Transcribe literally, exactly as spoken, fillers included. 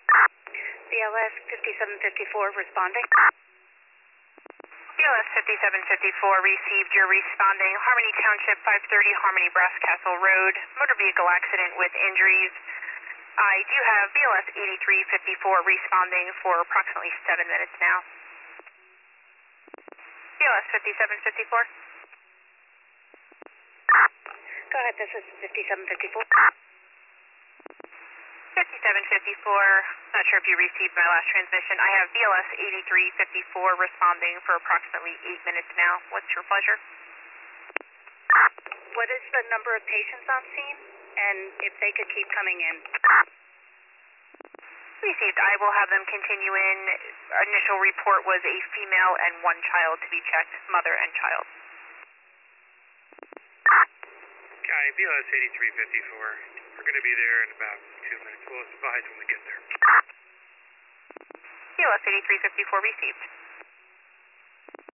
B L S fifty-seven fifty-four responding. B L S fifty-seven fifty-four received. You're responding. Harmony Township, five thirty Harmony Brass Castle Road. Motor vehicle accident with injuries. I do have B L S eighty-three fifty-four responding for approximately seven minutes now. B L S fifty-seven fifty-four. Go ahead, this is fifty-seven fifty-four. fifty-seven fifty-four, not sure if you received my last transmission. I have B L S eighty-three fifty-four responding for approximately eight minutes now. What's your pleasure? What is the number of patients on scene? And if they could keep coming in? Received. I will have them continue in. Initial report was a female and one child to be checked, mother and child. Guy, B L S eighty-three fifty-four. We're going to be there in about two minutes. We'll advise when we get there. B L S eighty-three fifty-four received.